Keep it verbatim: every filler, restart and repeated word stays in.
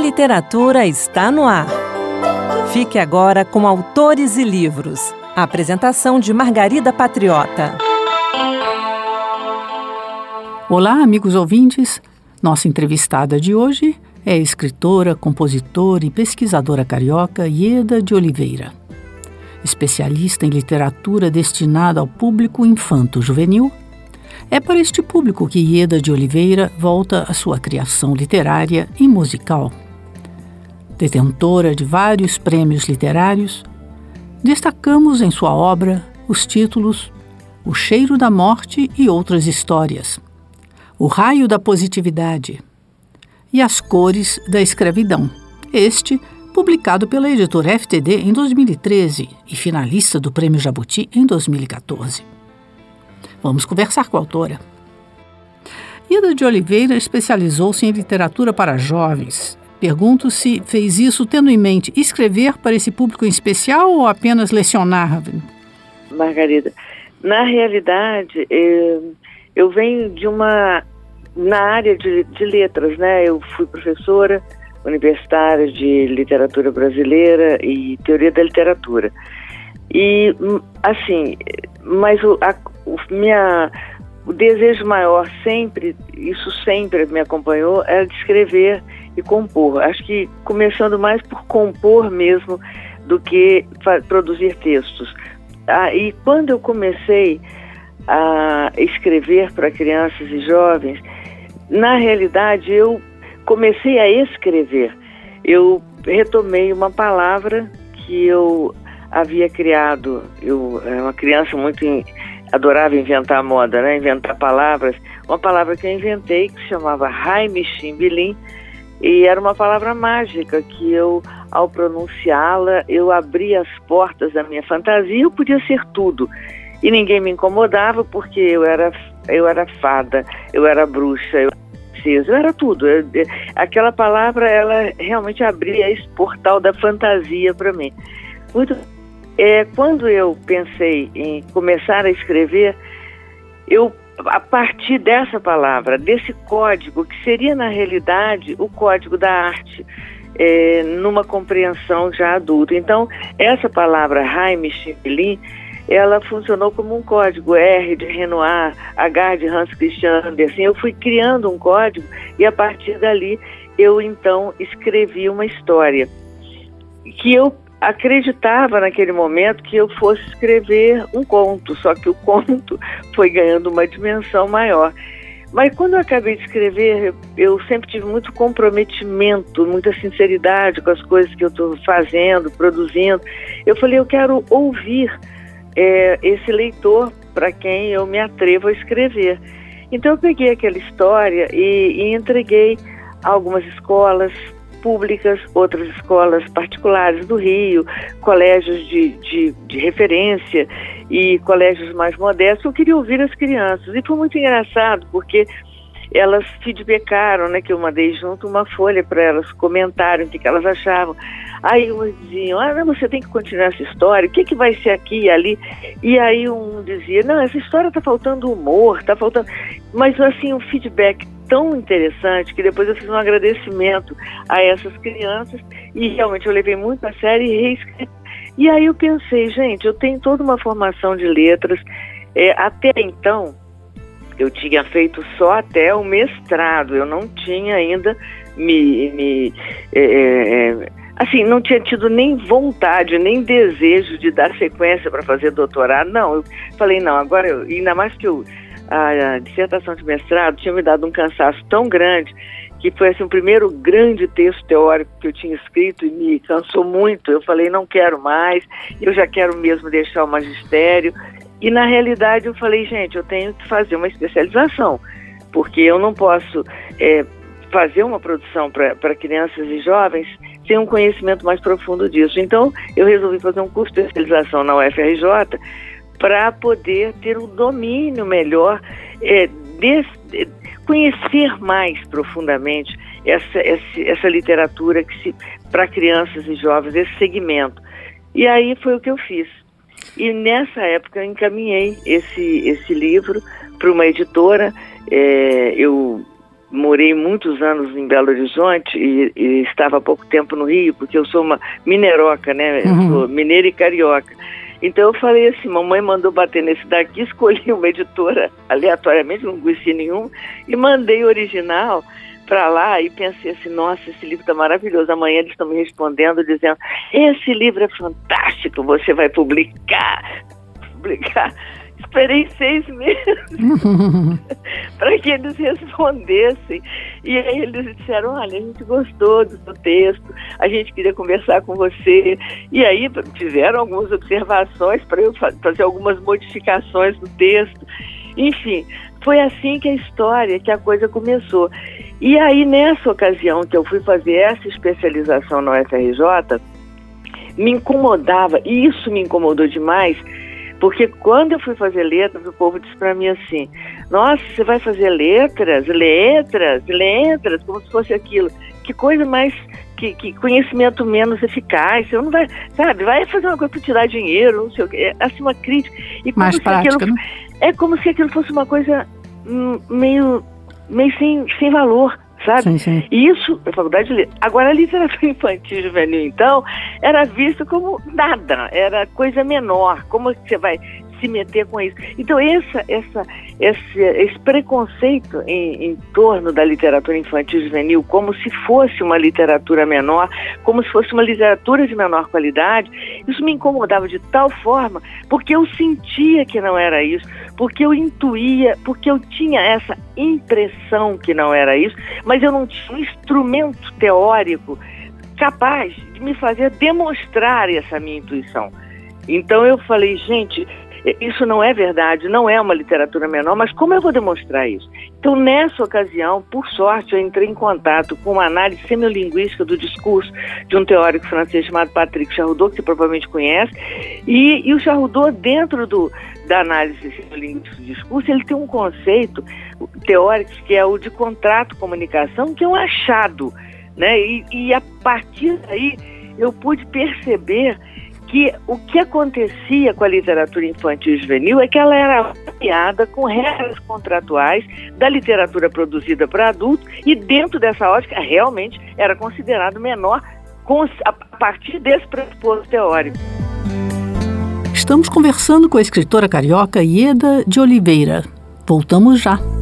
literatura está no ar. Fique agora com Autores e Livros. A apresentação de Margarida Patriota. Olá, amigos ouvintes. Nossa entrevistada de hoje é a escritora, compositora e pesquisadora carioca Ieda de Oliveira. Especialista em literatura destinada ao público infanto-juvenil, é para este público que Ieda de Oliveira volta a sua criação literária e musical. Detentora de vários prêmios literários, destacamos em sua obra os títulos O Cheiro da Morte e Outras Histórias, O Raio da Positividade e As Cores da Escravidão, este publicado pela editora F T D em dois mil e treze e finalista do Prêmio Jabuti em dois mil e quatorze. Vamos conversar com a autora. Ieda de Oliveira especializou-se em literatura para jovens. Pergunto se fez isso tendo em mente escrever para esse público em especial ou apenas lecionar? Margarida, na realidade, eu, eu venho de uma... na área de, de letras, né? Eu fui professora universitária de literatura brasileira e teoria da literatura. E, assim, mas o, a, o, minha, o desejo maior sempre, isso sempre me acompanhou, era de escrever e compor. Acho que começando mais por compor mesmo do que produzir textos. Ah, e quando eu comecei a escrever para crianças e jovens, na realidade eu comecei a escrever. Eu retomei uma palavra que eu havia criado. Eu era uma criança muito in, adorava inventar moda, né? Inventar palavras. Uma palavra que eu inventei que se chamava Haimishimbilin, e era uma palavra mágica que eu, ao pronunciá-la, eu abria as portas da minha fantasia. Eu podia ser tudo e ninguém me incomodava porque eu era, eu era fada, eu era bruxa, eu eu era tudo. Eu, aquela palavra, ela realmente abria esse portal da fantasia para mim. Muito, é, quando eu pensei em começar a escrever, eu, a partir dessa palavra, desse código, que seria na realidade o código da arte, é, numa compreensão já adulta. Então, essa palavra Haimishimbilin, ela funcionou como um código, R de Renoir, H de Hans Christian Andersen. Eu fui criando um código e a partir dali eu então escrevi uma história que eu acreditava naquele momento que eu fosse escrever um conto, só que o conto foi ganhando uma dimensão maior. Mas quando eu acabei de escrever, eu sempre tive muito comprometimento, muita sinceridade com as coisas que eu estou fazendo, produzindo. Eu falei, eu quero ouvir É, esse leitor para quem eu me atrevo a escrever. Então eu peguei aquela história e, e entreguei a algumas escolas públicas, outras escolas particulares do Rio, colégios de, de, de referência e colégios mais modestos. Eu queria ouvir as crianças e foi muito engraçado porque elas feedbackaram, né, que eu mandei junto uma folha para elas comentarem o que, que elas achavam. Aí umas diziam, ah, não, você tem que continuar essa história, o que, que vai ser aqui e ali? E aí um dizia, não, essa história está faltando humor, está faltando... Mas assim, um feedback tão interessante que depois eu fiz um agradecimento a essas crianças e realmente eu levei muito a sério e reescrevi. E aí eu pensei, gente, eu tenho toda uma formação de letras, é, até então eu tinha feito só até o mestrado, eu não tinha ainda me... me é, é, assim, não tinha tido nem vontade, nem desejo de dar sequência para fazer doutorado. Não, eu falei, não, agora, eu, ainda mais que eu, a, a dissertação de mestrado tinha me dado um cansaço tão grande, que foi assim, o primeiro grande texto teórico que eu tinha escrito e me cansou muito. Eu falei, não quero mais, eu já quero mesmo deixar o magistério. E na realidade eu falei, gente, eu tenho que fazer uma especialização, porque eu não posso é, fazer uma produção para crianças e jovens sem um conhecimento mais profundo disso. Então eu resolvi fazer um curso de especialização na U F R J para poder ter um domínio melhor, é, de, de, conhecer mais profundamente essa, essa, essa literatura que se, para crianças e jovens, esse segmento. E aí foi o que eu fiz. E nessa época eu encaminhei esse, esse livro para uma editora. É, eu morei muitos anos em Belo Horizonte e, e estava há pouco tempo no Rio, porque eu sou uma mineroca, né? Eu Uhum. sou mineira e carioca. Então eu falei assim, mamãe mandou bater nesse daqui, escolhi uma editora aleatoriamente, não conhecia nenhum, e mandei o original para lá e pensei assim, nossa, esse livro está maravilhoso. Amanhã eles estão me respondendo dizendo, esse livro é fantástico, você vai publicar, publicar. Esperei seis meses para que eles respondessem. E aí eles disseram, olha, a gente gostou do seu texto, a gente queria conversar com você. E aí fizeram algumas observações para eu fazer algumas modificações no texto. Enfim, foi assim que a história, que a coisa começou. E aí, nessa ocasião que eu fui fazer essa especialização na U F R J, me incomodava, e isso me incomodou demais, porque quando eu fui fazer letras, o povo disse para mim assim, nossa, você vai fazer letras, letras, letras, como se fosse aquilo. Que coisa mais, que, que conhecimento menos eficaz, você não vai, sabe, vai fazer uma coisa para tirar dinheiro, não sei o quê, assim, uma crítica. E como mais se prática, aquilo, né? É como se aquilo fosse uma coisa hum, meio, meio sem, sem valor, sabe? Sim, sim. E isso, na faculdade de letras. Agora, a literatura infantil e juvenil, então, era visto como nada, era coisa menor. Como que você vai se meter com isso? Então, essa, essa, esse, esse preconceito em, em torno da literatura infantil e juvenil, como se fosse uma literatura menor, como se fosse uma literatura de menor qualidade, isso me incomodava de tal forma, porque eu sentia que não era isso, porque eu intuía, porque eu tinha essa impressão que não era isso, mas eu não tinha um instrumento teórico capaz de me fazer demonstrar essa minha intuição. Então eu falei, gente, isso não é verdade, não é uma literatura menor, mas como eu vou demonstrar isso? Então, nessa ocasião, por sorte, eu entrei em contato com uma análise semiolinguística do discurso de um teórico francês chamado Patrick Charroudot, que você provavelmente conhece, e, e o Charroudot, dentro do, da análise semiolinguística do discurso, ele tem um conceito teórico que é o de contrato-comunicação, que é um achado, né? E, e a partir daí eu pude perceber que o que acontecia com a literatura infantil e juvenil é que ela era avaliada com regras contratuais da literatura produzida para adultos e dentro dessa ótica realmente era considerado menor a partir desse pressuposto teórico. Estamos conversando com a escritora carioca Ieda de Oliveira. Voltamos já.